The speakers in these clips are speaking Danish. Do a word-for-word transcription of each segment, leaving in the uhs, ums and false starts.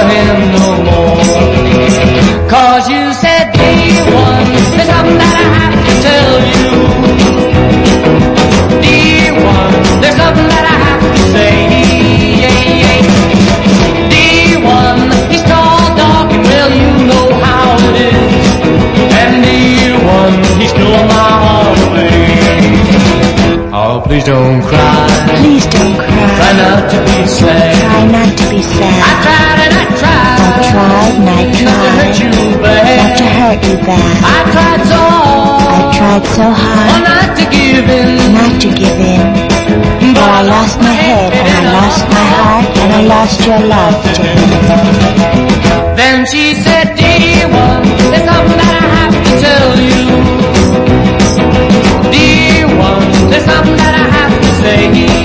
him no more. Cause you said, dear one, there's something that I have to tell you. Dear one, there's something that I have to say. Dear one, he's tall, dark, and well, you know how it is. And dear one, he stole my heart away. Oh, please don't cry. Please don't cry. Try not to be sad. Try not to be sad. I tried and I tried. I tried and I tried. Not to hurt you bad. Not to hurt you bad. I tried so hard. I tried so hard. Oh, not to give in. Not to give in. But I lost my head and I lost my heart and I lost your love too. Then she said, dear one, there's something that I have to tell you. Dear one, there's something that I have to say.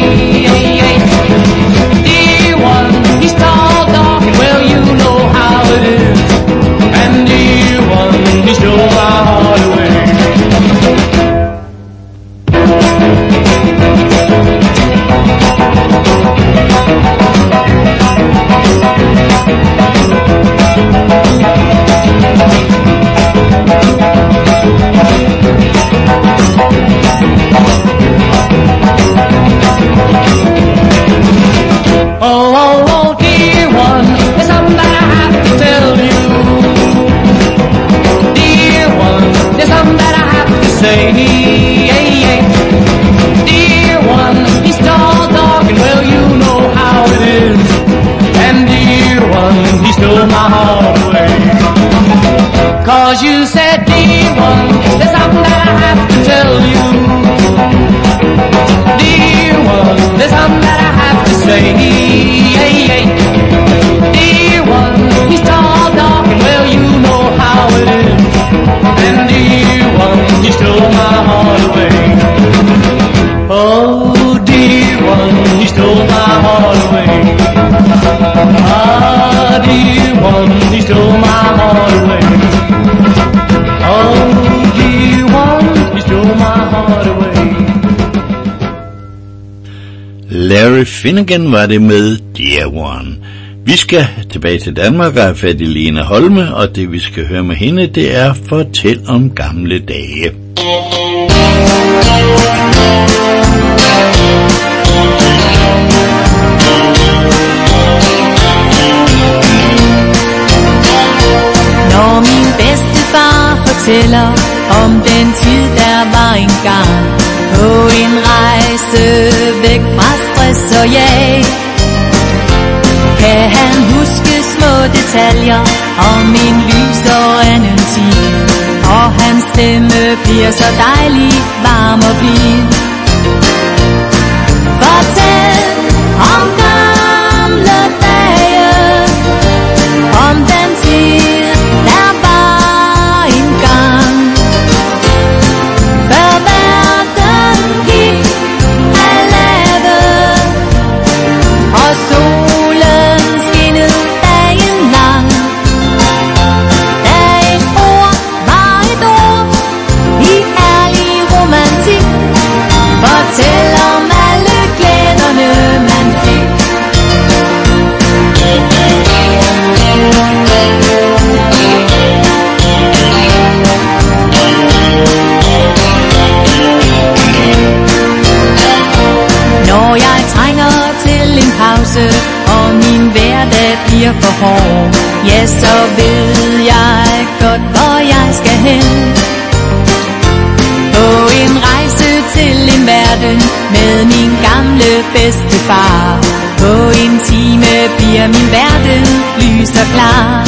Dear one, he's tall, dark, and well, you know how it is. And dear one, he stole my heart away. Oh, oh, oh, dear one, there's something that I have to tell you. Dear one, there's something that I have to say. Dear one, he's tall, dark, and well, you know how it is. And dear one, he stole my heart away. Cause you said, dear one, there's something that I have to tell you. Dear one, there's something that I have to say. Dear one, he's tall, dark, and well, you know how it is. And dear one, he stole my heart away. Oh, dear one, he stole my heart away. Ah, dear one, he stole my heart away. Oh, dear one, he stole my heart away. Larry Finnegan var det med Dear One. Vi skal tilbage til Danmark og have fat i Lene Holme, og det vi skal høre med hende, det er Fortæl om gamle dage. Når min bedstefar fortæller om den tid, der var engang, på en rejse væk fra stress og jag, kan han huske små detaljer om en lys og anden tid, og hans stemme bliver så dejlig varm og blid. Fortæl om gamle dage, om den tid, der var engang, før verden gik af lave, og solen skinnede dagen lang. Da et ord var et ord i ærlig romantik, fortæl om alle glæderne man fik. Når jeg trænger til en pause, og min hverdag bliver for hård, ja, så ved jeg godt, hvor jeg skal hen. På en rejse til en verden med min gamle bedstefar. På en time bliver min verden lys og klar.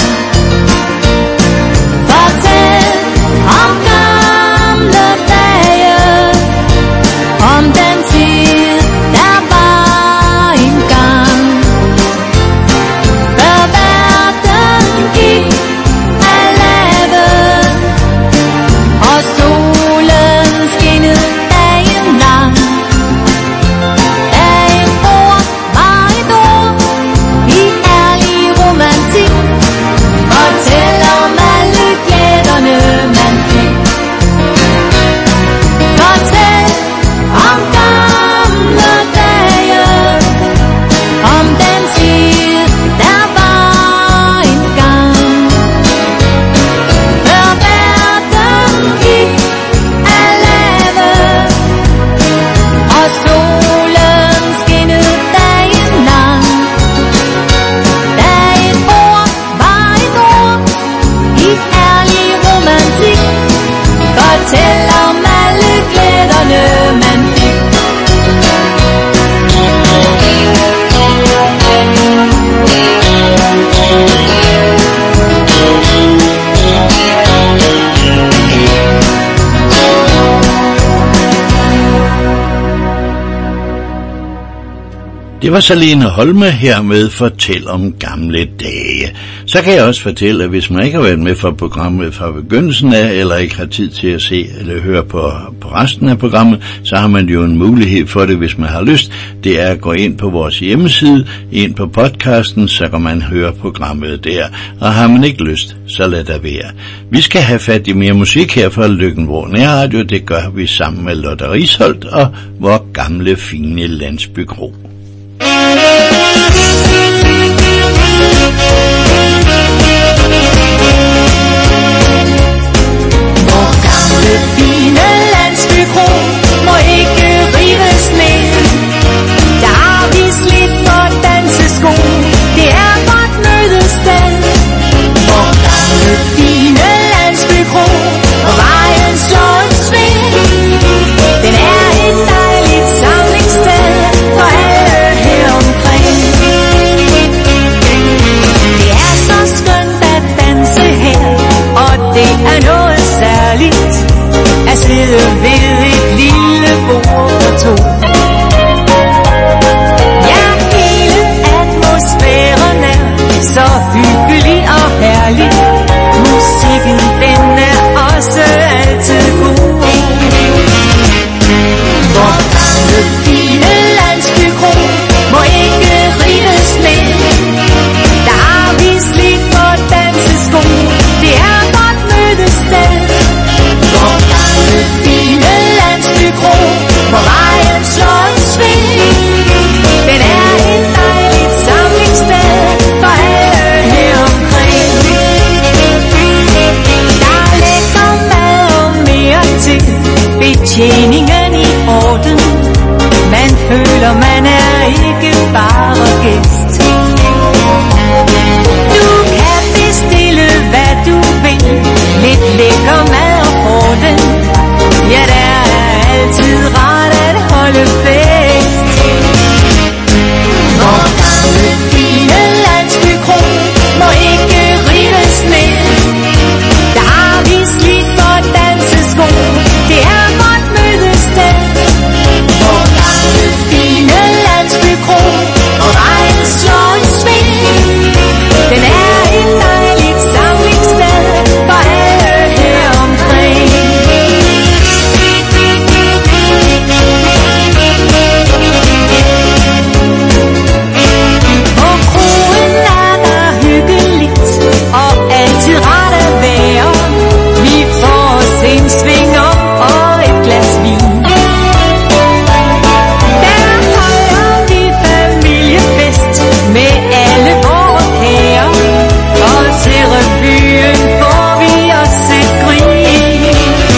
Fortæl om gamle dage, om den tid, der var engang, før verden gik af lave, og solen skinnede dagen lang. Da et ord var et ord i ærlig romantik, Det var så Lene Holme her med Fortæl om gamle dage. Så kan jeg også fortælle, at hvis man ikke har været med for programmet fra begyndelsen af, eller ikke har tid til at se eller høre på, på resten af programmet, så har man jo en mulighed for det, hvis man har lyst. Det er at gå ind på vores hjemmeside, ind på podcasten, så kan man høre programmet der. Og har man ikke lyst, så lad det være. Vi skal have fat i mere musik her fra Løkken-Vrå Nærradio. Det gør vi sammen med Lotte Risholt og vor gamle fine landsbykro. Vor gamle fine landsbykro må ikke rives ned. Der har vi slidt for dansesko, det er vort mødested. Vor gamle fine landsbykro, og vejen slår et sving. Den er et dejligt samlingssted for alle her omkring. Det er så skønt at danse her, og det er noget særligt at sidde ved et lille bord for to. Ja, hele atmosfæren er så hyggelig og herlig. Musikken den er også altid god. Vor gamle fine landsbykro må ikke rives ned. Der har vi slidt for dansesko, det er vort mødested. Vor gamle fine landsbykro, hvor vejen slår en sving. Den er et dejligt samlingssted for alle her omkring. Der ligger mad og mere til, betjeningen i orden. Man føler man er ikke bare gæst. Du kan bestille hvad du vil, lidt lækker mad og orden. Ja, det er altid rart at holde fest. Vor gamle fine landsbykro må ikke rives ned. Der har vi slidt for dansesko, det er vort mødested. Vor gamle fine landsbykro, og vejen slår en sving. Den er et dejligt samlingssted for alle her omkring. På kroen er der hyggeligt og altid rart at være. Vi får os en sving op og et glas vin. Der holder vi familiefest med alle vore kære, og til revyen får vi os et grin.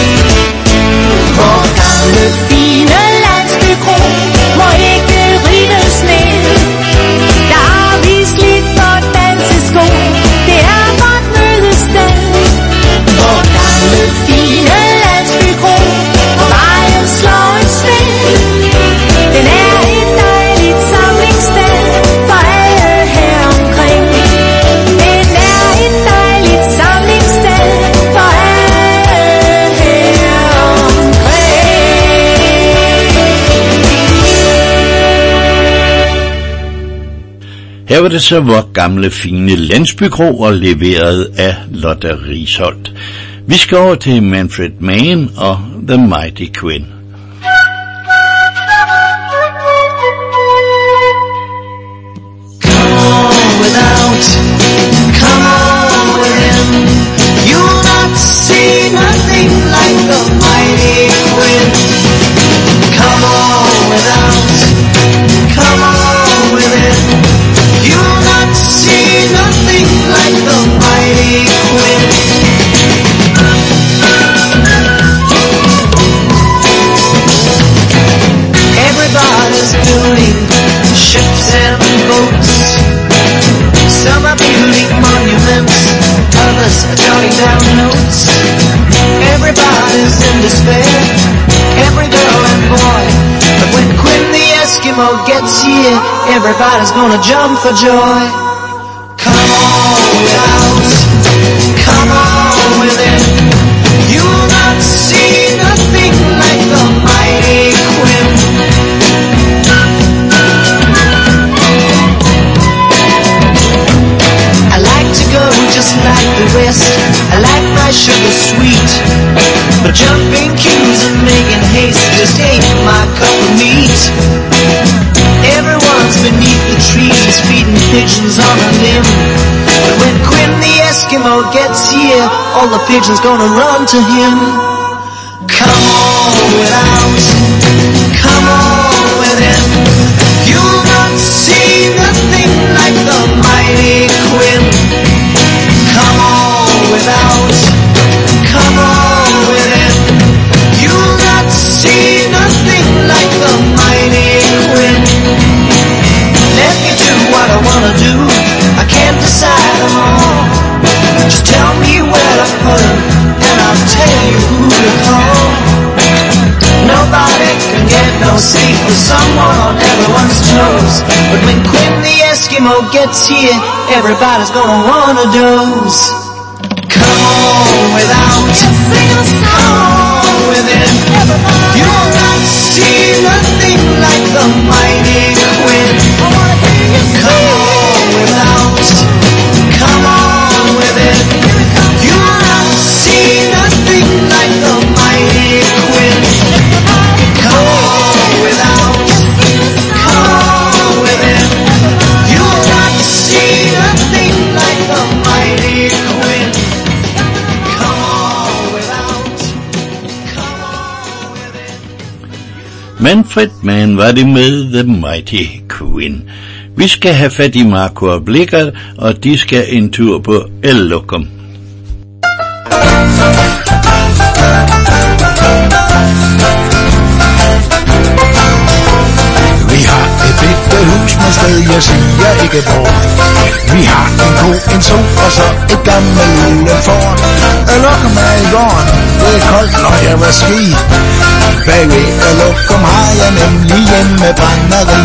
Vor gamle fine landsbykro må ikke rives ned. Der har vi slidt for dansesko, det er vort mødested. Vor gamle fine landsbykro, og vejen slår et sving. Den er et dejligt samlingssted for alle her omkring. Den er et dejligt samlingssted for alle her omkring. Her var det så vor gamle fine landsbykro og leveret af Lotte Risholt. Vi skal over til Manfred Mann og The Mighty Quinn. Come on without, come on within. You'll not see nothing like the mighty Quinn. Come on without, come on within. You'll not see nothing like the mighty Quinn. Everybody's building ships and boats. Some are building monuments, others are jotting down notes. Everybody's in despair, every girl and boy. But when Quinn the Eskimo gets here, everybody's gonna jump for joy. Come on without, come on within. You'll not see nothing like the mighty Quinn. the West. I like my sugar sweet, but jumping queues and making haste just ain't my cup of meat. Everyone's beneath the trees feeding pigeons on a limb, but when Quinn the Eskimo gets here, all the pigeons gonna run to him. Come on without, come on within, you'll not see nothing like the mighty Quinn. Come on without, come on within, you'll not see nothing like the mighty Quinn. Let me do what I wanna do, I can't decide them all. Just tell me where to put them, and I'll tell you who to call. Nobody can get no sleep with someone on everyone's toes, but when Quinn the Eskimo gets here, everybody's gonna wanna doze. Come on without, come on within, you'll not see nothing like the mighty Quinn. Come on without, come on within, you'll not see nothing like the mighty Quinn. Come on without, come on within, you'll not see nothing like the mighty Quinn. Come on without, come on within. Manfred Mann var det med The Mighty Quinn. Vi skal have fat i Marco og Blikker, og de skal en tur på El Locum. Vi har et bitte hus med sted, jeg siger ikke hvor. Vi har en ko, en so og så et gammelt lille får. El Locum er i gården, det er koldt, når jeg var ski. Bagved El Locum har jeg nemlig hjemmebrænderi.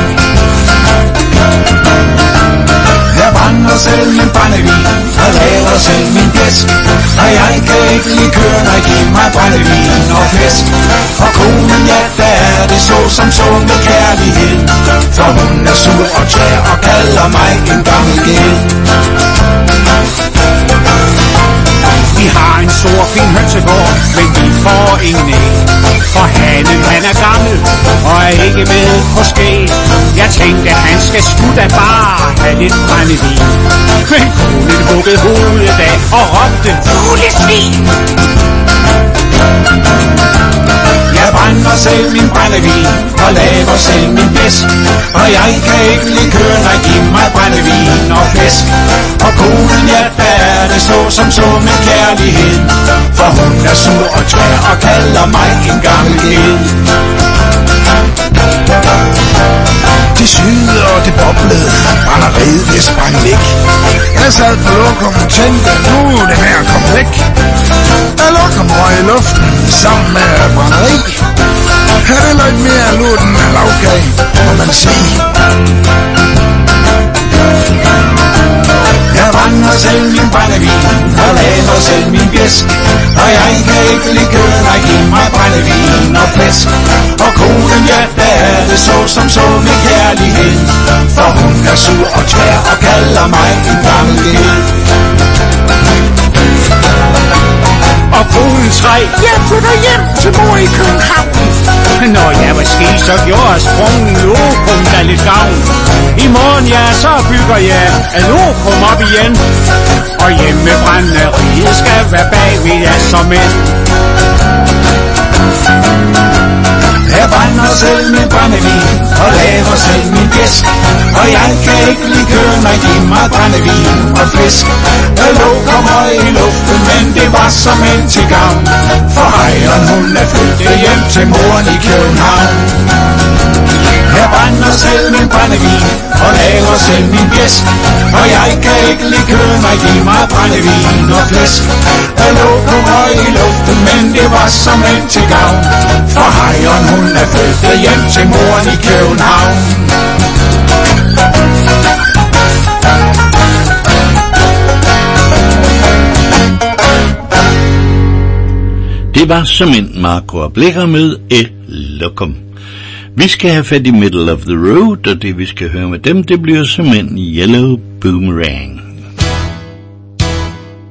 Jeg brænder selv min brændevin og laver selv min fisk, og jeg kan ikke lide køre, når jeg giver mig brændevin og fisk. Og konen, ja, der er det så som så med kærlighed, for hun er sur og tvær og kalder mig en gammel ged. Vi har en stor fin hønsegård, men vi får ingen æg, for hanen han er gammel og er ikke med på skæg. Jeg tænkte han skal sgu da bare have lidt brændevin, men konen bukkede hovedet af og råbte fuglesvin. Jeg brænder selv min brændevin og laver selv min fisk, og jeg kan ikke lide køre, når jeg giver mig brændevin og fisk. Og konen, ja, der er det så som så med kærlighed, for hun er sur og tvær og kalder mig en gammel ged. Det syede og det boblede, brænderiet det sprang væk. Jeg sad på Locum og tænkte, nu er det her kom væk. El Locum røg i luften sammen med brænderi. Her er lidt mere luten af lavkage, må man sige. Jeg brænder selv min brændevin og laver selv min fisk, og jeg kan ikke lide kød, når jeg giver mig brændevin og fisk. Og konen, ja, der er det så som så med kærlighed, for hun er sur og tvær og kalder mig en gammel ged. Og konen skreg, jeg flytter hjem til mor i København. Når jeg var ski, så gjorde jeg sprungen Locum da lidt gavn. I morgen, ja, så bygger jeg El Locum op igen, og hjemmebrænderiet skal være bagved jer som mænd. Jeg brænder selv min brændevin og laver selv min fisk, og jeg kan ikke lide køre, når jeg giver mig brændevin og fisk. El Locum høj i luften, men det var som en til gavn, for ejeren hun er flyttet hjem til moren i København. Jeg brænder selv min brændevin og laver selv min fisk, og jeg kan ikke lide køre, når jeg giver mig brændevin og fisk. El Locum høj i luften, men det var som en til gavn, for ejeren hun er flyttet hjem til moren i København. Det var såmænd Marco og Blikker med El Locum. Vi skal have fat i Middle of the Road, og det vi skal høre med dem, det bliver såmænd Yellow Boomerang.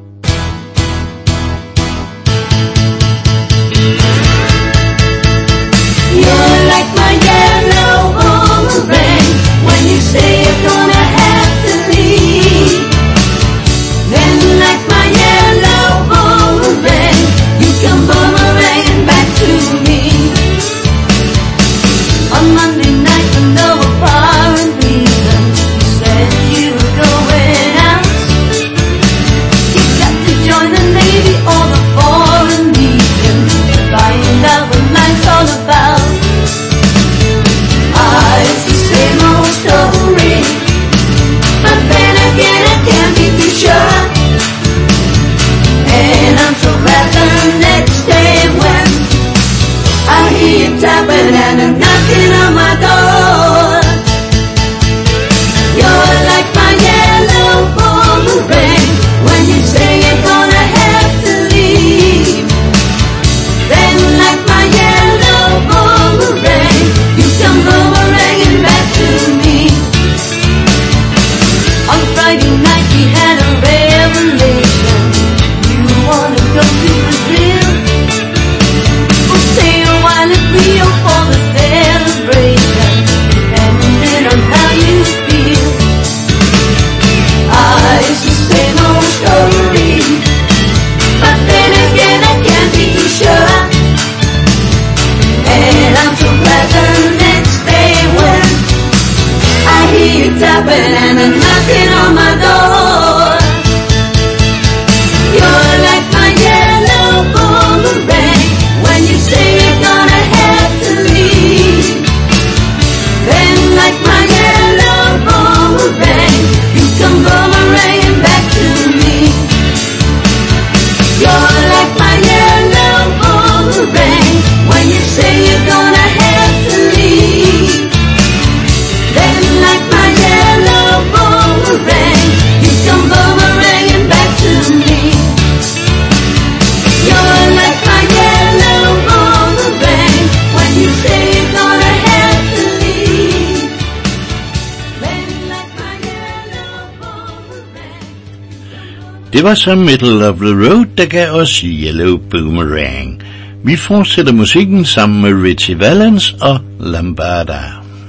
Det var så Middle of the Road, der gav os Yellow Boomerang. Vi fortsætter musikken sammen med Ritchie Valens og Lambada.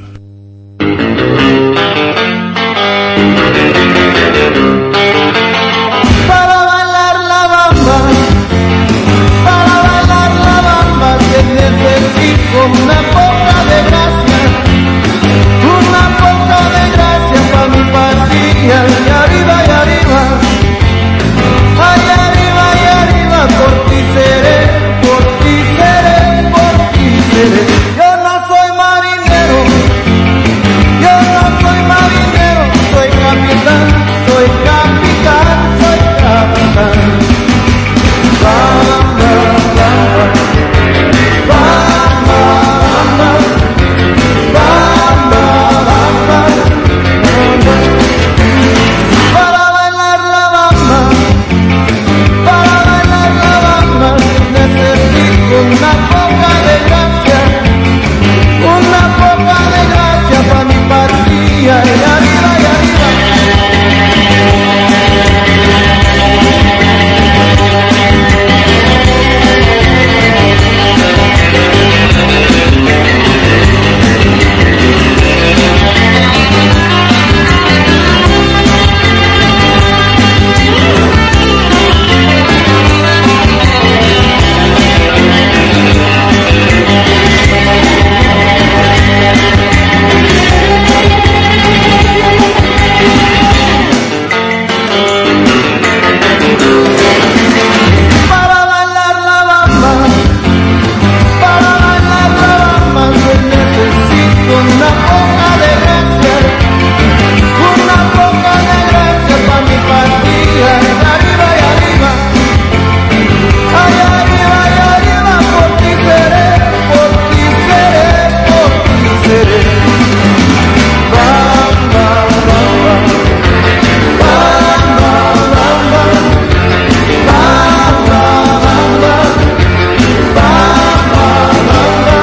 Para bailar la bamba, para bailar la bamba, que necesito una poca de gracia, una poca de gracia para mi patria, y arriba y arriba, ay arriba y arriba, por ti seré, por ti seré, por ti seré. Yo no soy marinero, yo no soy marinero, soy capitán, soy capitán, soy capitán. Bamba, bamba, bamba, bamba, bamba, bamba, bamba. Para bailar la bamba, para bailar la bamba, necesito una poca de gracia, una poca de gracia para mi patria, y arriba y arriba. Para bailar la bamba, para bailar la bamba, pues necesito una poca de gracia, una poca de gracia para mi patria, y arriba y arriba, ay arriba y arriba, por ti seré, por ti seré, por ti seré. Bamba, bamba, bamba, bamba, bamba, bamba, bamba, bamba.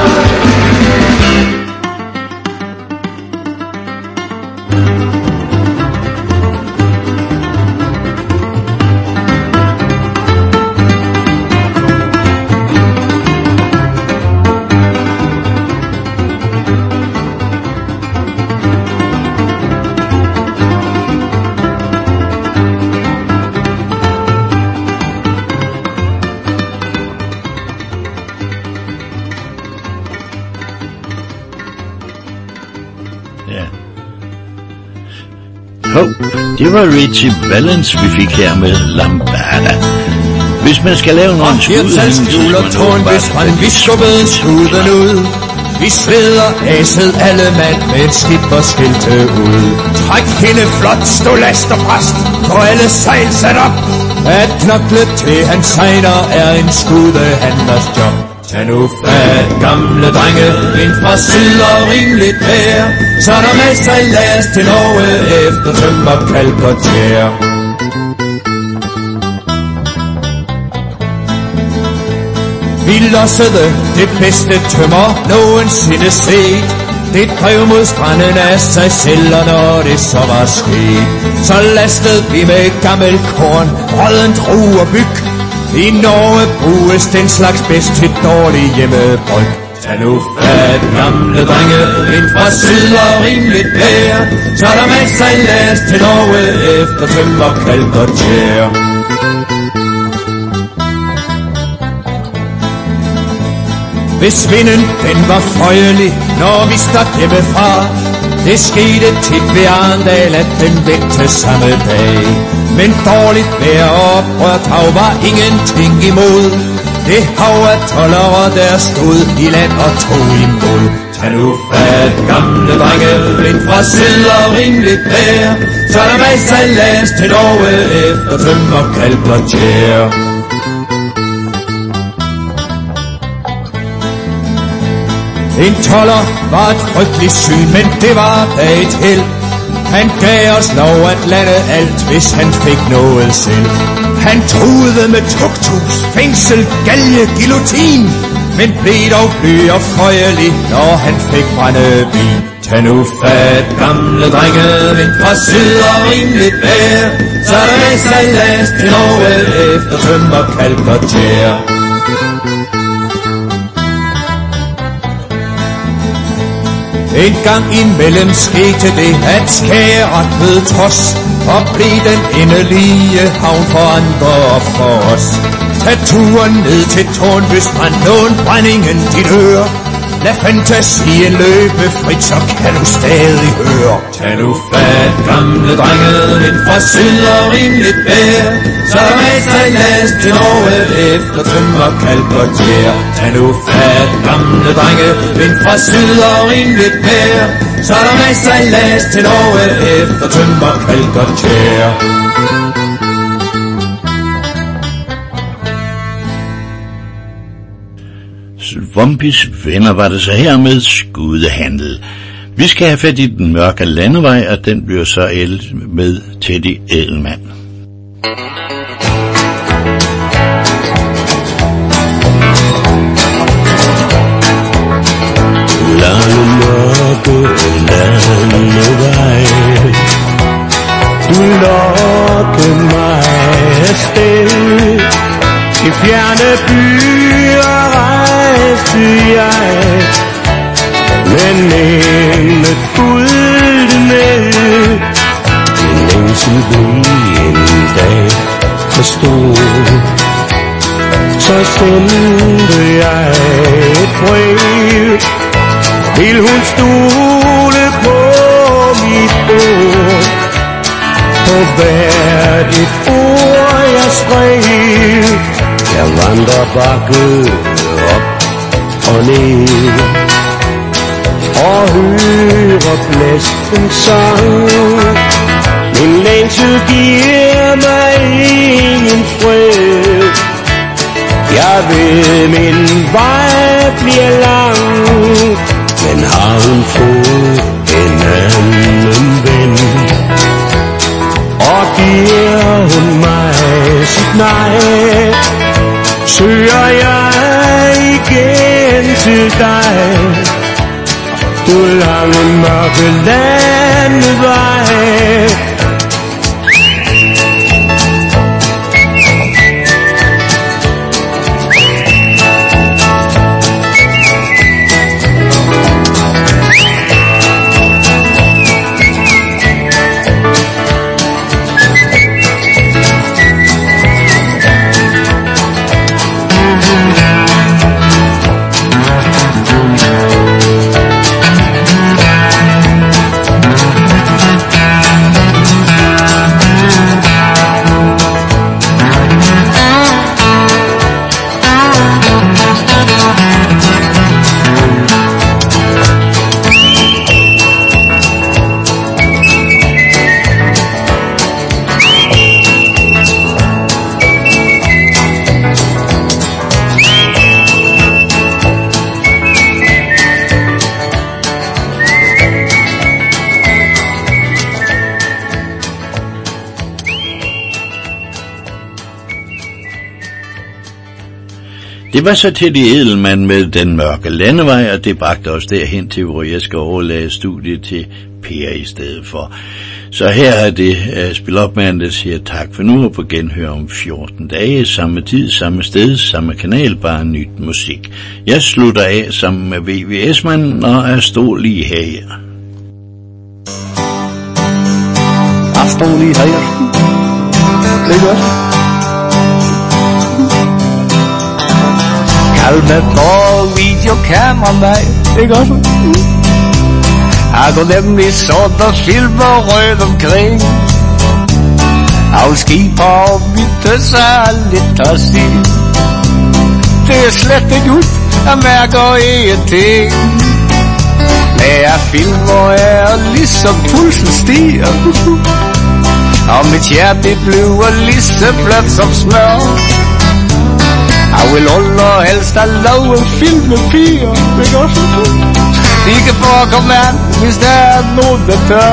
Ja. Hov, det var Ritchie Valens, vi fik her med Lambada. Hvis man skal lave nogle Hirtals julertårn, hvis man viskubbede tuden ud. Vi sveder aset alle mand med et skipperskilte ud. Træk hende flot, stå last og brast, få alle sejl sat op. At knokle til han sejler er en skudehandlers job. Tag nu fat, gamle drenge, vind fra syd og rimeligt vejr. Så er der masser af last til Norge efter tømmer, kalk og tjær. Vi lossede det bedste tømmer nogensinde set. Det drev mod stranden af sig selv, og når det så var sket, så lastede vi med gammel korn, rådden drue og byg. I Norge bruges den slags bedst til dårlig hjemmebryg. Tag nu fat, gamle drenge, ind fra syd og rimeligt vejr. Så er der masser af last til Norge efter tømmer, kalk og tjær. Hvis vinden den var frøjelig, når vi stak hjemmefra. Det skete tit ved Arndal, at den vendte samme dag. Men dårligt vejr og oprørt hav var ingenting imod. Det hav af toldere, der stod i land og tog imod. Tag nu fat, gamle drenge, vind fra syd og rimeligt vejr. Så er der masser af last til Norge efter tømmer, kalk og tjær. En toller var et frygteligt syn, men det var da et held. Han gav os lov at lande alt, hvis han fik noget selv. Han truede med tugthus, fængsel, galge, guillotine, men blev dog bly og frøjelig, når han fik brændevin. Tag nu fat, gamle drenge, vind fra syd og rimeligt vejr. Så er der masser sejlads til Norge efter tømmer, kalk og tjær. En gang imellem skete det, at skæret ved trods og blev den endelige havn for andre og for os. Tag turen ned til Tårnby Strand, lån brændingen dit øre. Lad fantasien løbe frit, så kan du stadig høre. Tag nu fat, gamle drenge, vind fra syd og rimeligt vejr. Så er der masser af last til Norge efter tømmer, kalk og tjær. Tag nu fat, gamle drenge, vind fra syd og rimeligt vejr. Så er der masser af last til Norge efter tømmer, kalk og tjær. Swampis venner var det så her med skudehandel. Vi skal have fat i Den Mørke Landevej, og den bliver så el med Teddy Edelmann. Lange mørke landevej, du lokker mig afsted. I fjerne byer rejste jeg, men emnet fulgte med. En længsel blev en dag for stor, så sendte jeg et brev. Vil hun stole på mit ord, på hvert et ord jeg skrev. Jeg vandrer bakke op og ned og hører blæsten sang. Min længsel giver mig ingen fred. Jeg ved min vej bliver lang, men har hun fået en anden ven, og giver hun mig sit nej, søger jeg igen til dig. Du lange mørke landevej. Det var så Teddy Edelmann med Den Mørke Landevej, og det bragte os derhen til, hvor jeg skal overlade studiet til Per i stedet for. Så her er det uh, spilopmanden, der siger tak for nu, og på genhør om fjorten dage, samme tid, samme sted, samme kanal, bare nyt musik. Jeg slutter af sammen med V V S-manden og er stå lige her. Jeg står lige her. Det er godt. Kald mig på videokameraman. Det er godt. Har du nemlig sort og silver rød omkring. Afskib og vitte sig lidt at sige. Det er slet ikke ud at mærke ingenting. Når jeg filmer er ligesom pulsen stiger. Og mit hjerte bliver lige så blødt som smør. Jeg vil allerhelst have lov at filme piger. Det er godt. De kan forekomme an, hvis der er nogen der tør.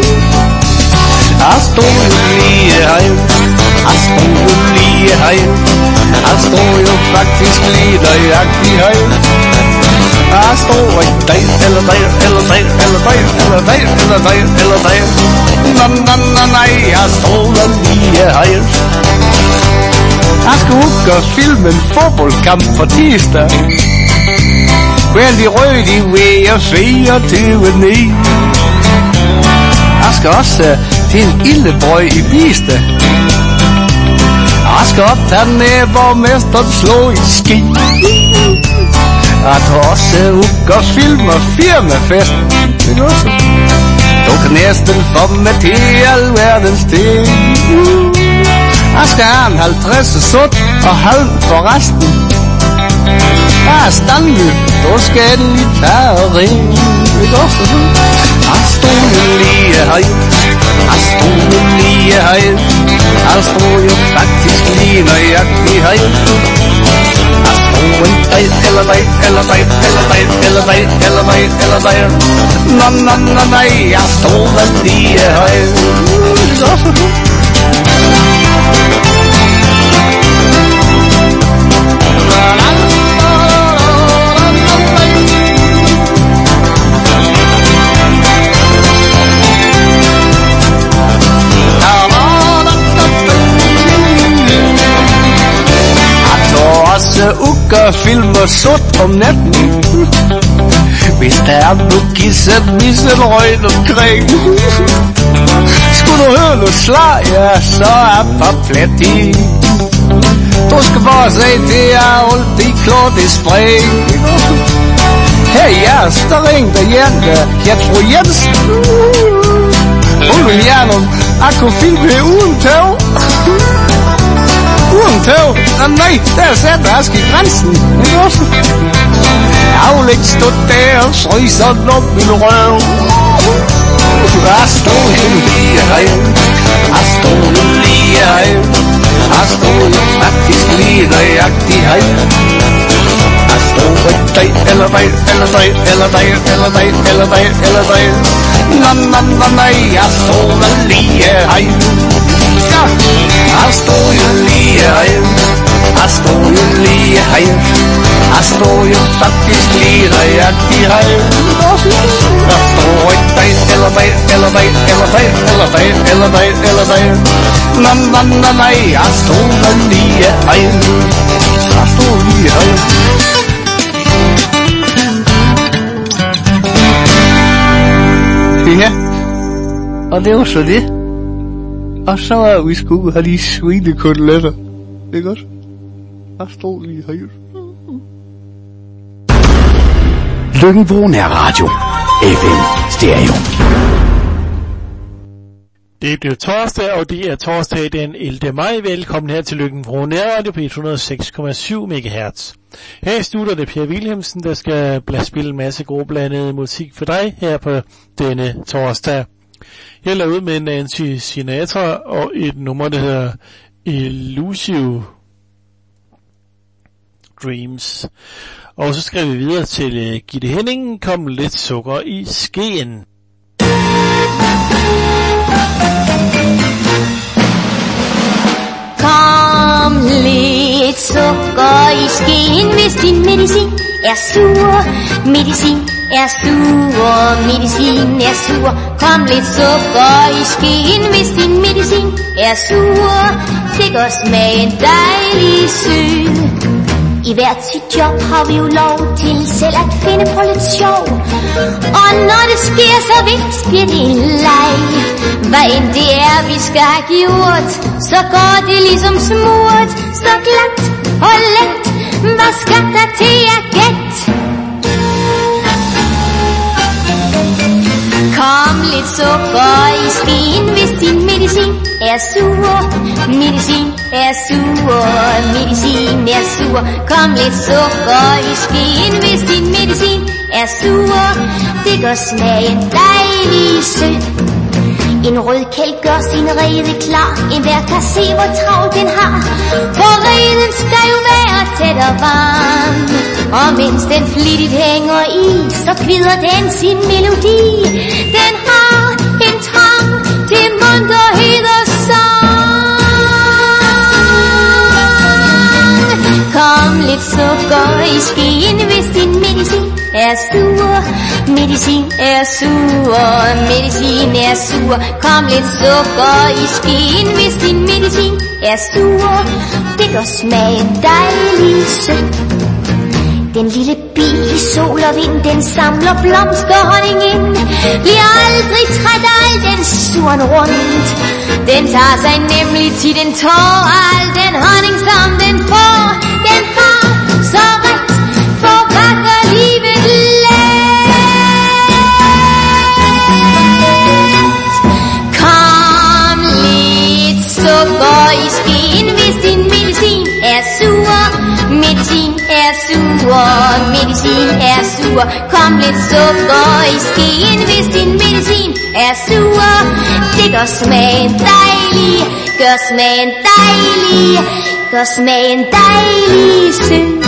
Jeg står jo lige her. Jeg står jo lige her. Jeg står jo faktisk lige nøjagtig her. Jeg står ikke der, eller der, eller der, eller der, eller der, eller der, eller der. Nej, nej, nej, jeg står jo lige her. uger filmen fodboldkamp for tirsdag. Men de røde, de vejer fireogtyve ni. Jeg skal også uh, til en ildebrøg i Biste. Jeg skal optage den af, hvor mesteren slog i ski. Jeg tager også uger film og firmafest. Du kan næsten få mig til alverdens ting. Jeg skal have en halvtreds sut og halv for resten. Jeg er standet, du skal lige tage og ringe. Jeg stod jo lige her. Jeg stod jo lige her. Jeg stod jo faktisk lige nøjagtig her. Jeg stod en dag, eller dig, eller dig, eller dig, eller dig, eller dig, eller dig. Nå, nå, nå, nej, jeg stod vel lige her. Uger filmer sort om natten. Hvis der er nu gisset missen røgn omkring. Skulle du høre noget slag, ja, så er på plet i. Du skal bare se, det er altid klart i spring. Her i jeres, der ringte Jente, jeg tror Jensen. Hun vil gerne om, at kunne filme uden tøv. Uden tøv? Nå nej, der sætter jeg i grænsen. Jeg vil ikke stå der og stryge sådan op min røv. Jeg stod jo lige herinde. Jeg stod jo lige herinde. Jeg stod jo faktisk lige nøjagtig herinde. Jeg stod ikke dig, eller dig, eller dig, eller dig, eller dig, eller dig, eller dig. Nå, nå, nå, nej, jeg stod vel lige herinde. Ja, jeg stod jo lige herinde. Jeg stod jo lige herinde. Jeg stod jo faktisk lige nøjagtig herinde. Jeg stod ikke dig, eller dig, eller dig, eller dig, eller dig, eller dig, eller dig. Nå, nå, nå, nej, jeg stod vel lige herinde. Jeg stod lige herinde. Ja, og det var så det. Og så er vi sgu have de svinekoteletter. Ikke også? Jeg stod lige herhjemme. Løkken-Vrå Nærradio. F M Stereo. Det blev torsdag, og det er torsdag den ellevte maj. Velkommen her til Løkken-Vrå Nærradio på et hundrede og seks komma syv megahertz. Her i studiet er det Per Wilhelmsen, der skal spille en masse god blandet musik for dig her på denne torsdag. Jeg lader ud med Nancy Sinatra og et nummer, der hedder Elusive Dreams. Og så skal vi videre til uh, Gitte Henning, kom lidt sukker i skeen. Kom lidt sukker i skeen, hvis din medicin er sur. Medicin er sur, medicin er sur. Kom lidt sukker i skeen, hvis din medicin er sur. Det gør smagen dejlig sød. I hvert sit job har vi jo lov til selv at finde på lidt sjov. Og når det sker, så vigtigt bliver det en leg. Hvad end det er, vi skal have gjort, så går det ligesom smurt. Så glat og let, hvad skal der til at gætte? Kom lidt sukker i skeen, hvis din medicin er sur. Medicin er sur, medicin er sur. Kom lidt sukker i skeen, hvis din medicin er sur. Det gør smagen dejlig sød. En rød kælk gør sin rede klar. Enhver kan se, hvor travlt den har. For reden skal jo være tæt og varm. Og mens den flittigt hænger i, så kvider den sin melodi. Den har en trang til munterhed og sang. Kom lidt sukker i skeen, hvis din medicin er sur. Medicin er sur, medicin er sur. Kom lidt sukker i skeen, hvis din medicin er sur. Det det gør smagen dejlig sød. Den lille bi i sol og vind, den samler blomsterhonning ind, bliver aldrig træt af al den suren rundt. Den tager sig nemlig til den tår, al den honning som den får. Den har så ret for vakker livet let. Kom lidt sukker i skeen, hvis din medicin er sur. Medicin er sur, medicin er sur. Kom lidt sukker i skeen, hvis din medicin er sur. Det gør smagen dejlig, gør smagen dejlig, gør smagen dejlig sød.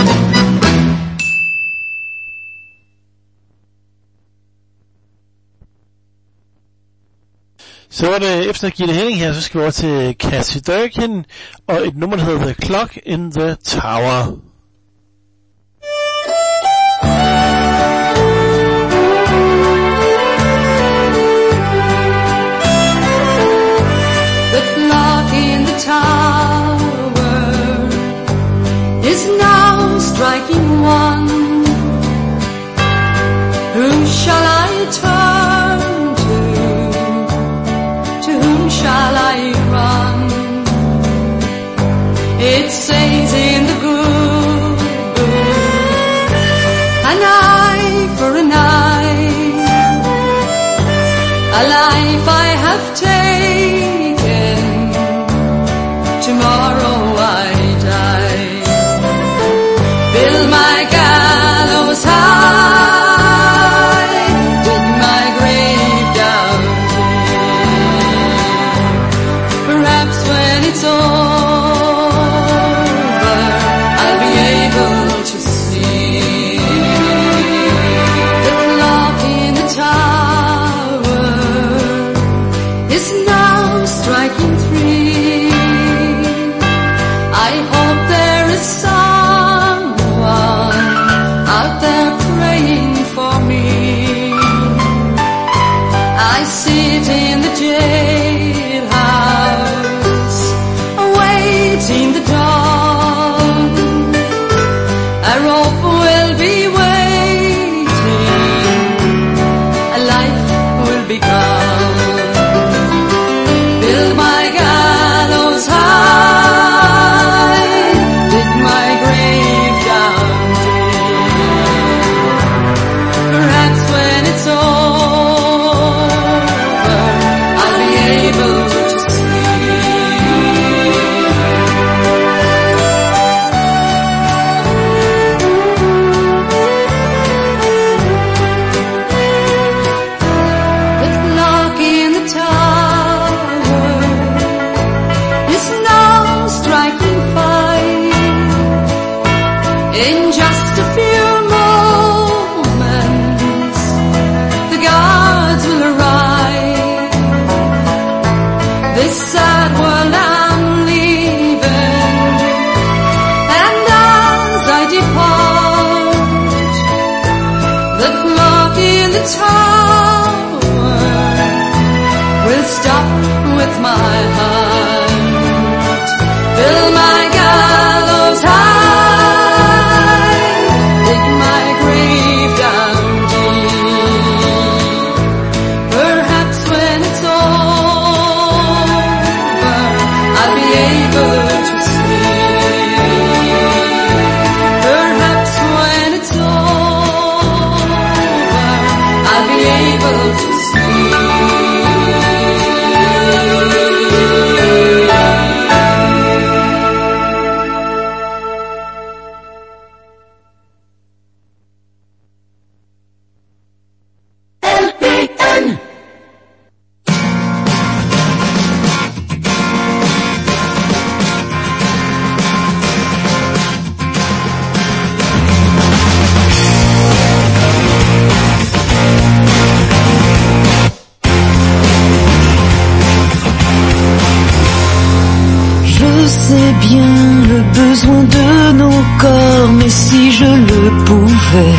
Så var det efter Gitte Henning her, så skal vi over til Cassie Durkin og et nummer, der hedder The Clock in the Tower. The clock in the tower is now striking one. Whom shall I turn? Shall I run? It says in the good book, an eye for an eye, a life I have taken, tomorrow I die. Build my gallows high, dig my grave down. Perhaps when it's over, I'll be able to see the clock in the tower is now striking three. I hope there is someone out there praying for me. I sit in the jailhouse in the dawn, a rope will be waiting, a life will be gone. Build my gallows high, dig my grave down deep. Perhaps when it's over, I'll be able to tower will stop with my heart. Build my gallows high, dig my grave down deep. Perhaps when it's over, I'll be able to sleep. Perhaps when it's over, I'll be able to sais bien le besoin de nos corps, mais si je le pouvais,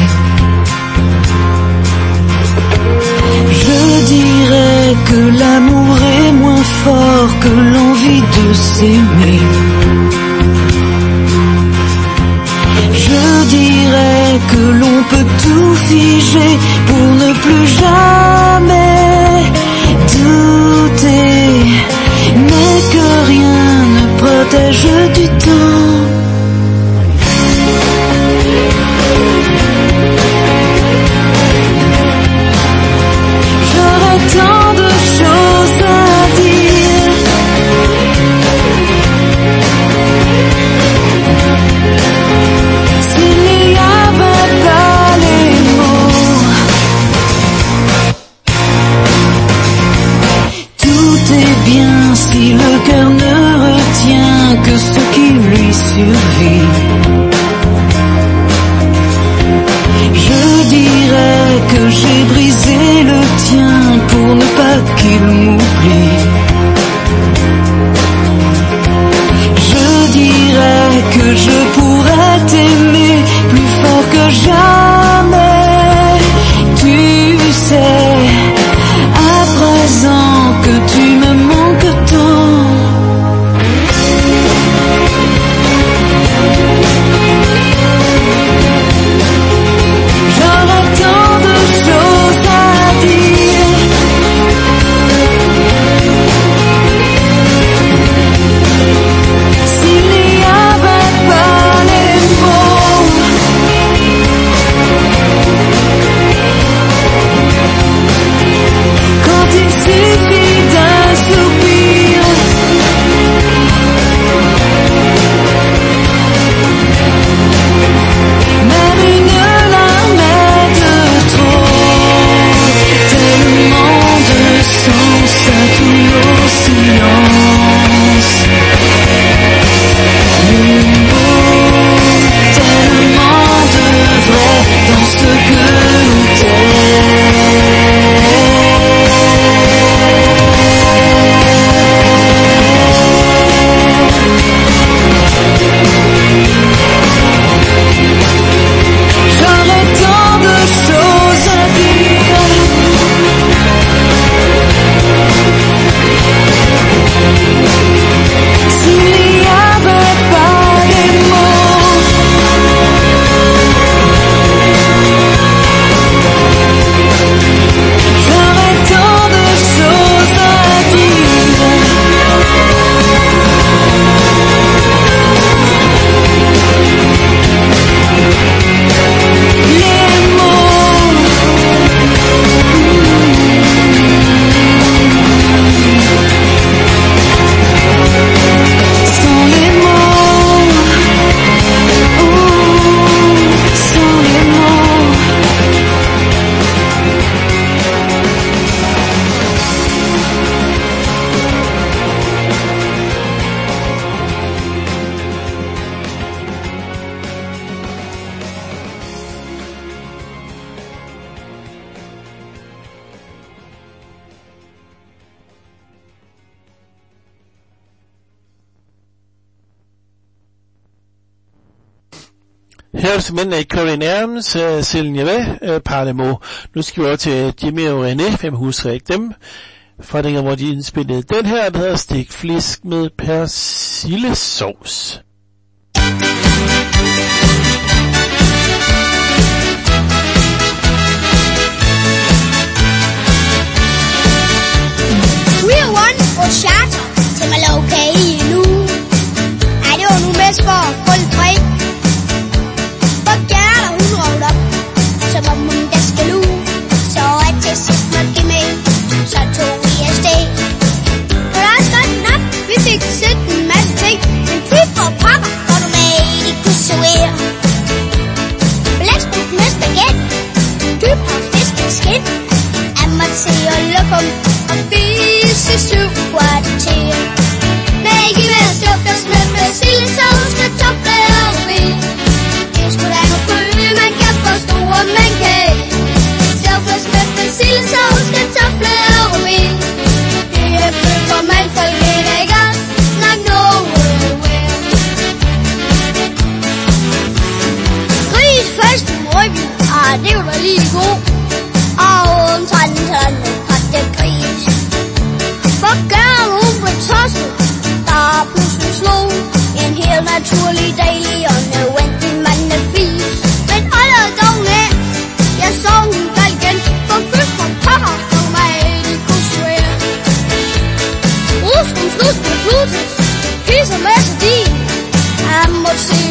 je dirais que l'amour est moins fort que l'envie de s'aimer. dirais que l'on peut tout figer pour ne plus jamais douter, mais que rien ne protège du temps. J'aurais tant de choses à dire, s'il n'y avait pas les mots. Tout est bien si le cœur ne retient que ce qui lui survit. Je dirais que j'ai brisé le tien pour ne pas qu'il m'oublie. Je dirais que je pourrais t'aimer plus fort que jamais. Tu sais, à présent que tu me manques tant. J'aurais tant de choses à dire, s'il n'y avait pas les mots. Quand il suffit d'un soupir, même une larme est de trop, tellement de sens à tous nos silences. Les mots, tellement de vrai dans ce que nous J'aurais tant de choses à dire, s'il n'y avait pas les mots. J'aurais tant de choses à dire, les mots. Sans les mots, oh, sans les mots. Her er simpelthen af Corinne Adams, uh, Céline Neve, uh, Parlemo. Nu skal vi over til Jimmy og René, hvem husker ikke dem, fra dengang, hvor de indspillede den her, der hedder Stik Flisk med persillesauce. Real one og charter til Mallorca i en uge. Ej, det var nu mest for at få lidt fred. For Gerda, hun rådte op, som om hun der skal luge. Så at til sidst måtte give med, så tog vi afsted. Det var også godt nok, vi fik set en masse ting, men fy for pokker, går du med i de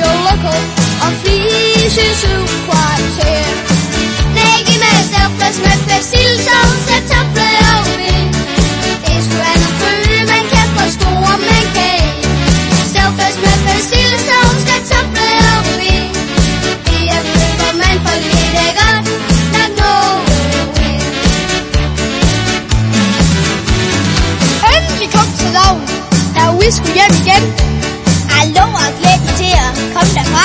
your local officerkvarter. Lægge med selfless med persillesovs af topleovi. Det skulle være noget følge, man kan forstå, om man kan. Selfless med persillesovs af topleovi. Det er fedt, for man får lidt af godt, nok noget. Endelig kom til dagen, da vi skulle hjem igen. Jeg lover at glæde mig til at komme derfra.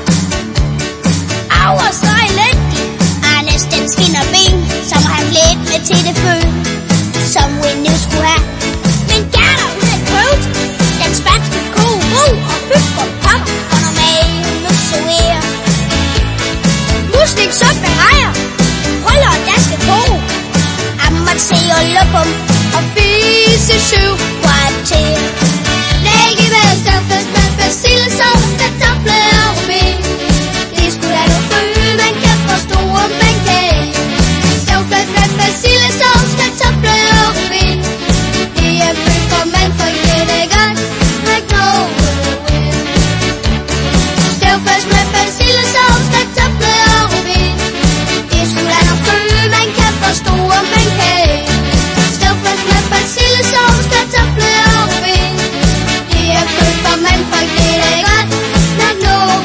Au, og så elendig. Arnes den skinner ben, som har glædt med til det fø, som vi nu skulle have. Men Gerda, hun er prøvet den spanske koge ro og byg for pommer, for normalt nu så er. Musling så med rejer, holder og daske koge. Jeg måtte se og lukke om og fise syv kvarter. Lægge med stoffer med persillesovs, der topler og ben. Det skulle da noget følge, man kan forstå, om man kan. Stoffer med persillesovs, der topler og ben. Det er fedt, for man får det godt, like no way. Stoffer med persillesovs, der topler og ben. Det skulle da noget følge, man kan forstå, om man kan. Stoffer med persillesovs, der topler og ben. Det er fedt, for man får det godt, like no way.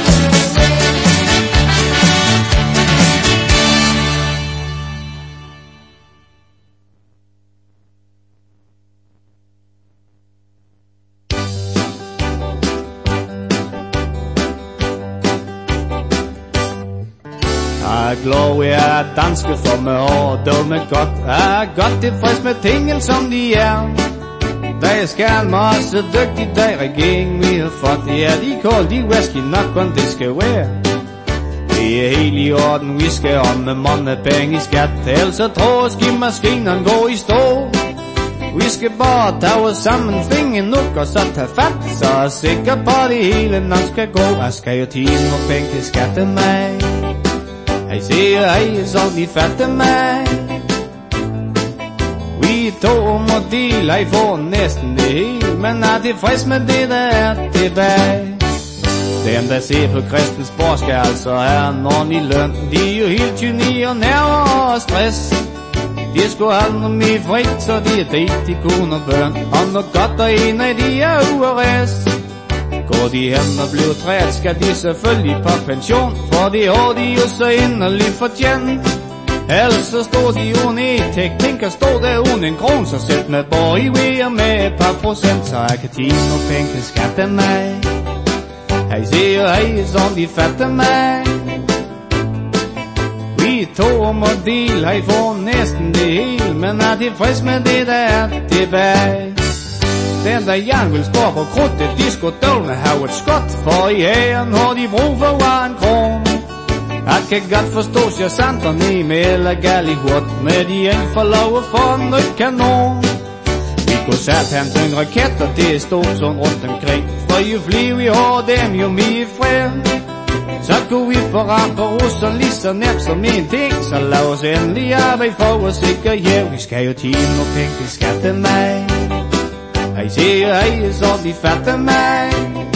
Jeg er glad, jeg er danske for mig og dømme godt. Jeg er godt tilfreds med tingene, som de er. Der er skærm også dygtig, der regering vi har fået. Ja, de kolde, de whisky nok, men det skal være. Det er helt i orden, vi skal om med mange penge i skat. Ellers så tror skimaskinerne går i stå. Vi skal bare tage os sammen, finde nok og så tage fat. Så er jeg sikker på det hele, når skal gå. Jeg skal jo tjene og penge til skatte mig. Jeg siger ej, så de fatter mig. Vi to må dele, jeg får næsten det hele, men er tilfreds med det, der er tilbage. Dem, der ser på Christiansborg, skal altså have en ordentlig løn. De er jo helt tyni og nerver og stress. De skulle have noget mere frit, så de er delt, de kone og børn. Om noget godt, og en af de er uarrest. Går de hen og bliver træt, skal de selvfølgelig på pension, for det har de jo så inderligt fortjent. Ellers så står de uden etik, tænker stå der uden en kron, så sæt med bor i vejer med et par procent, så jeg kan tjene og penge til skatte mig. Jeg siger hej, som de fatter mig. Vi to må dele, jeg får næsten det hele, men er tilfreds med det, der er tilbage. Den der jern vil spå på krudtet, de skulle dølme have et skot, for i æren har de brug for var en kron. Jeg kan godt forstå sergeanterne med eller gal i hurт, med de ikke får lov at få en ny kanon. Vi kunne sætte ham til en raket, og det stod sådan rundt omkring, for jo flere vi har dem, jo mere fred. Så kunne vi få ramt på russerne lige så nemt som en ting, så lad os endelig arbejde for at sikre hjem. Vi skal jo tjene og penge til skatte mig. Jeg siger hej, så de fatter mig.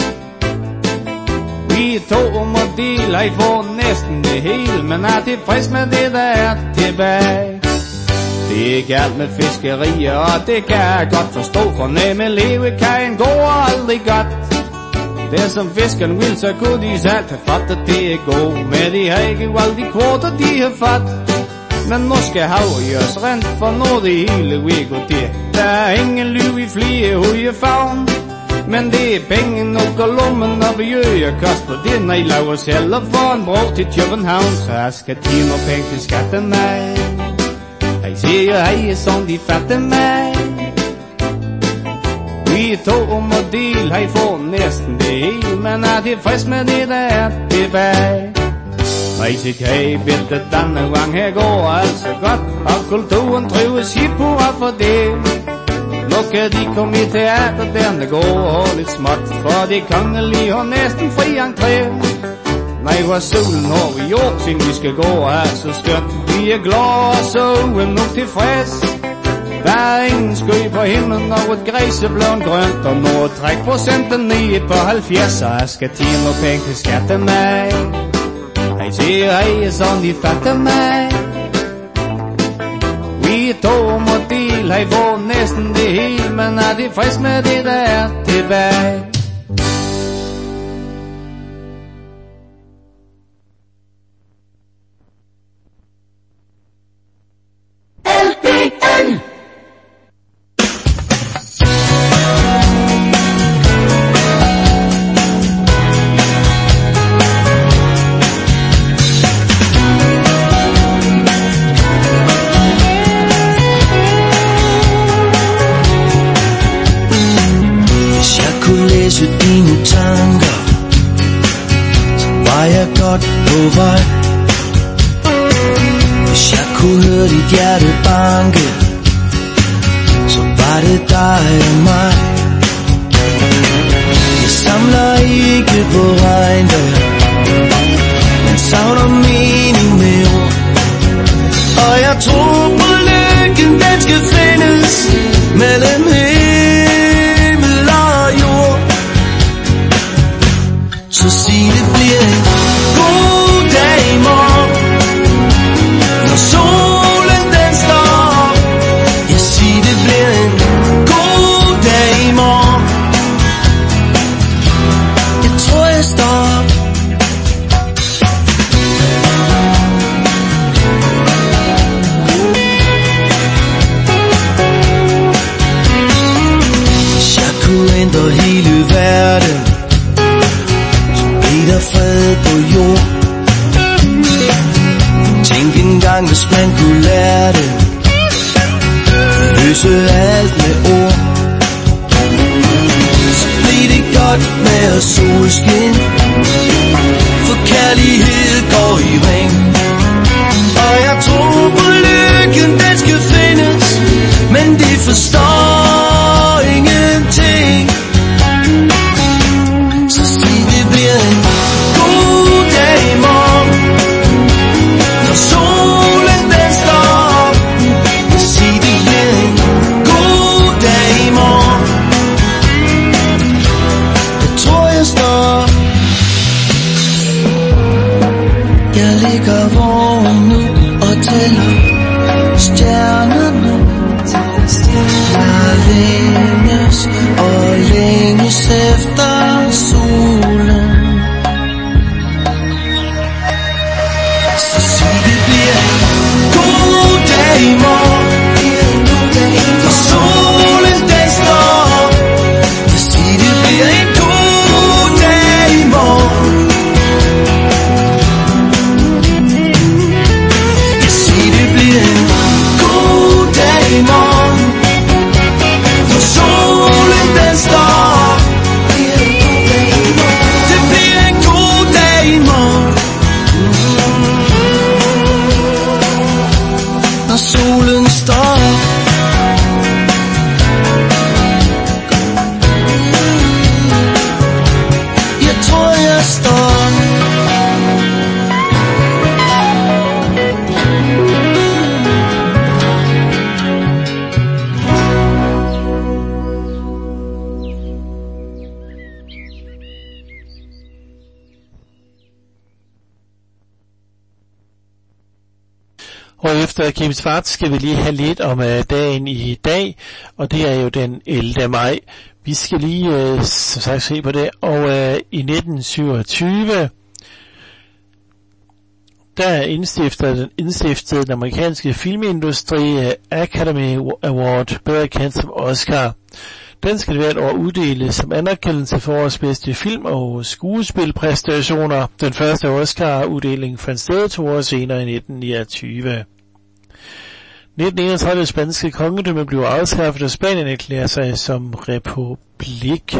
Vi to må dele, jeg får næsten det hele, men er tilfreds med det, der er tilbage. Det er galt med fiskerier, og det kan jeg godt forstå, for nemme leve kan går aldrig godt. Det som fiskerne vil, så kunne de selv have fået, at det er god, men de har ikke valgt de kvoter, de har fået. Men måske havregjørs rent, for når det hele vi går der. Der er ingen liv i flere hujefagn, men det er penge nok og lommen, og vi øger koster det, når I laver selv og får en brug til København, så jeg skal tjene og penge til skatte mig. Jeg siger hej, som de fatter mig. Vi to må dele, jeg får næsten det hele, men er tilfreds med det, der er tilbage. Rigtig kan binte denne gang, her går altså godt, og kulturen trives hiphurra for det. Nu kan de komme i teater, derne går og lidt småt, for det kongelige har næsten fri entré. Nej, hvor solen har vi gjort, siden vi skal gå og have så skønt. Vi er glade og så ugen nok tilfreds. Der Der er ingen sky på himlen, og et græs er blevet grønt, og nu træk procenten ned på halvfjerds, så jeg skal tjene noget penge til skatte mig. Hej siger hej, sådan de fatter mig. Vi to må del, hej får næsten det hele, men er det frisk med det, der er tilbage. L B N dine tanker, så var jeg godt på vej. Hvis jeg kunne høre dit hjerte banke, så var det dig og mig. Jeg samler ikke på regnvejr, men savner mening med ord. Og jeg tror på lykken, den skal findes mellem himmel og jord. Så sig det bliver en god dag i morgen, når solen den står op. Jeg sig det bliver en god dag i morgen. Jeg tror jeg står op. Hvis jeg kunne ændre hele verden, der fred på jord. Tænk engang, hvis man kunne lære det, løse alt med ord. Så blev det godt med solskin, for kærlighed går i ring. Og jeg tror på lykken, den skal findes, men de forstår ingenting. Så sig det bliver en god dag i morgen, når solen den står op. Jeg sig det bliver en god dag i morgen. Jeg tror jeg står op. Jeg ligger vågen nu og tæller stjernerne. Jeg længes og længes efter solen. Så sig det bliver en god dag i morgen, når solen den står op. Jeg sig det bliver en god dag i morgen. Jeg sig det bliver en god dag i morgen, når solen den står op. Det bliver en god dag i morgen, når solen står op. Jeg tror jeg står op. Og efter Kim Schwartz skal vi lige have lidt om uh, dagen i dag, og det er jo den ellevte maj. Vi skal lige uh, som sagt se på det, og uh, i nitten syvogtyve, der indstiftede den, indstiftede den amerikanske filmindustri uh, Academy Award, bedre kendt som Oscar. Den skal hvert år uddeles som anerkendelse for årets bedste film- og skuespilpræstationer. Den første Oscar-uddeling fandt sted to år senere i nitten niogtyve. nitten enogtredive spanske kongedømme blev afskaffet, og Spanien erklærer sig som republik.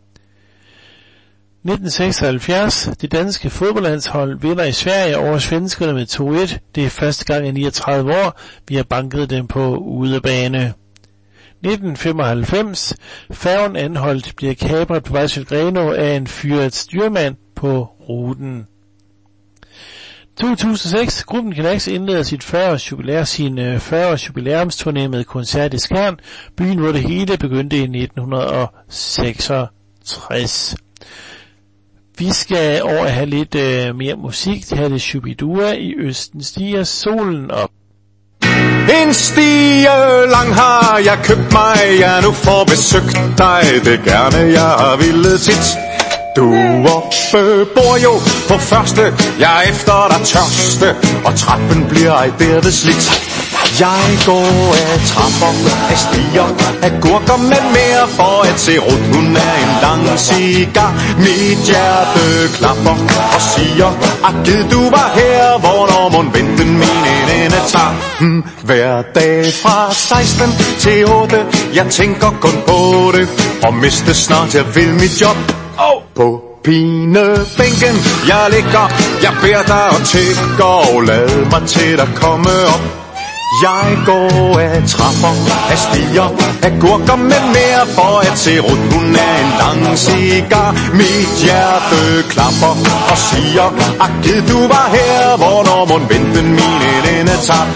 nitten seksoghalvfjerds. Det danske fodboldlandshold vinder i Sverige over svenskerne med to et. Det er første gang i niogtredive år, vi har banket dem på udebane. nitten femoghalvfems. Færgen Anholt bliver kapret på vej til Grenaa af en fyret styrmand på ruten. to tusind og seks, gruppen Knacks indleder sit fyrre års jubilæum, sin fyrre års jubilæumsturné med koncert i Skjern, byen hvor det hele begyndte i nitten seksogtres. Vi skal over have lidt øh, mere musik. Det her er det Shubidua, I østen stiger solen op. En stige lang har jeg købt mig, jeg nu får besøgt dig, det gerne jeg ville tit. Du oppe bor jo på første, jeg efter dig tørste, og trappen bliver ej derved slidt. Jeg går af trapper, af stiger, af gurker med mere, for at se rundt, hun er en lang cigar. Mit hjerte klapper og siger, at gid du var her, hvornår mon venten min ende tager. Hmm, hver dag fra seksten til otte, jeg tænker kun på det, og miste snart jeg vil mit job. Oh. På pinebænken jeg ligger, jeg beder dig og tigger, og lad mig til at komme op. Jeg går af trapper, af stiger, af gurker med mere, for at se rundt, hun er en lang cigar. Mit hjerte klapper og siger, at gid du var her, hvornår mon venten min ende tager.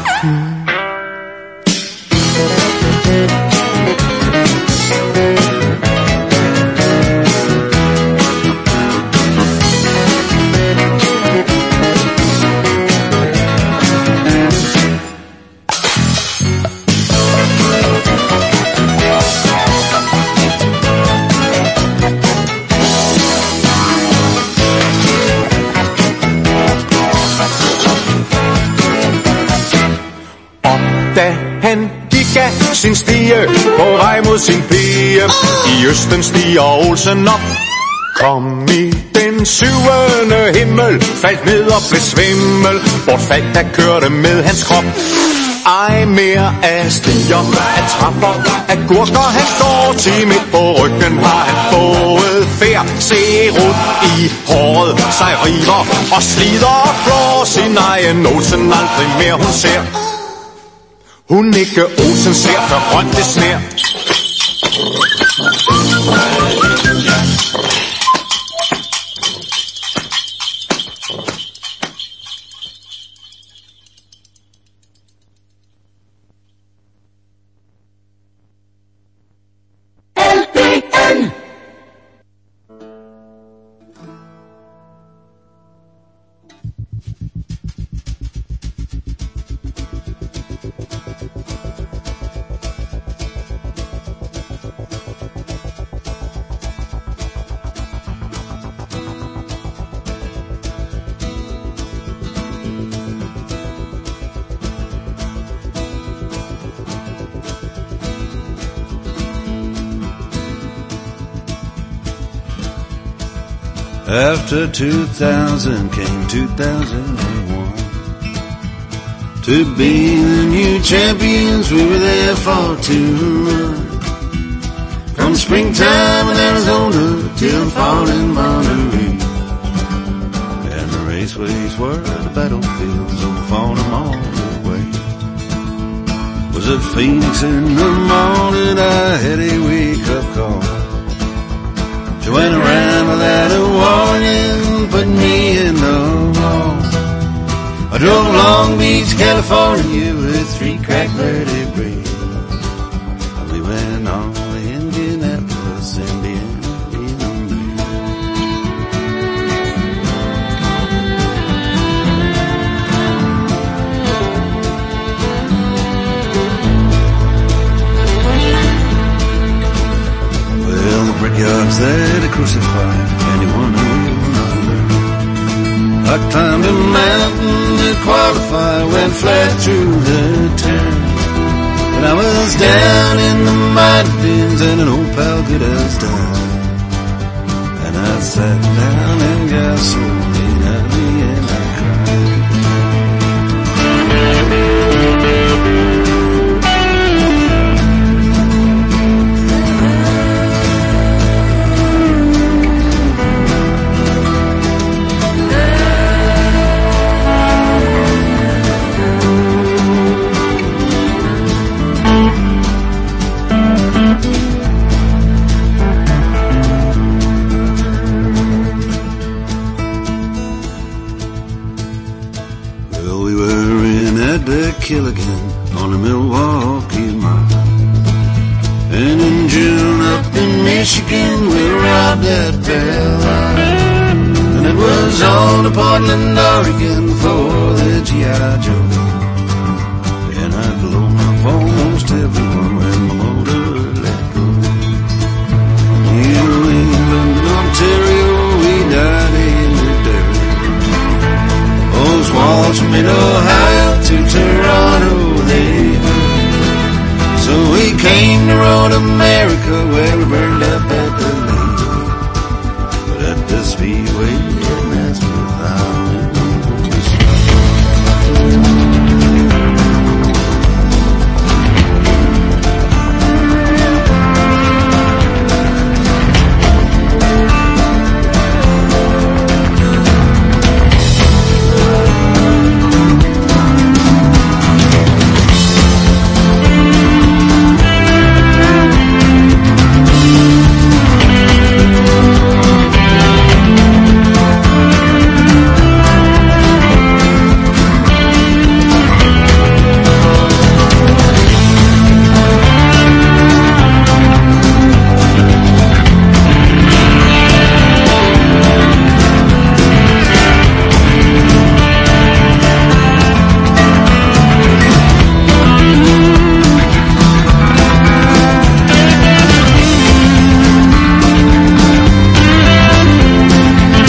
Da han gik af sin stige på vej mod sin pige, i østen stiger Olsen op. Kom i den syvende himmel, faldt ned og blev svimmel, bortfaldt der kørte med hans krop. Ej mere af stiger, af trapper, af gurker, han går til midt på ryggen, har han fået fær. Se rundt i håret, sig river og slider og flår sin egen Olsen, aldrig mere hun ser. Hun ikke Olsen ser, for grønt det sner. After two thousand came two thousand one. To be the new champions, we were there for to run. From springtime in Arizona till fall in Monterey. And the raceways were the battlefields of falling all the way. Was at Phoenix in the morning, I had a wake-up call. She went around without a warning, put me in the hall. I drove Long Beach, California with three crack vertebrae. We went on to Indianapolis, Indiana. Well, the brickyard's there to crucify anyone who will not learn. I climbed a mountain to qualify, went flat through the turn. And I was down in the mountains and an old pal get us down. And I sat down and got so late at me and I cried. kill again on the Milwaukee Mile. And in June up in Michigan we robbed that Belle Isle. And it was on to Portland, Oregon for the G I Joe. And I'd blown up almost everyone when my motor let go. New England, Ontario, we died in the dirt. Those walls from mid-Ohio to Toronto, they hurt. So we came to Road America where we burned up at the lake. But at the Speedway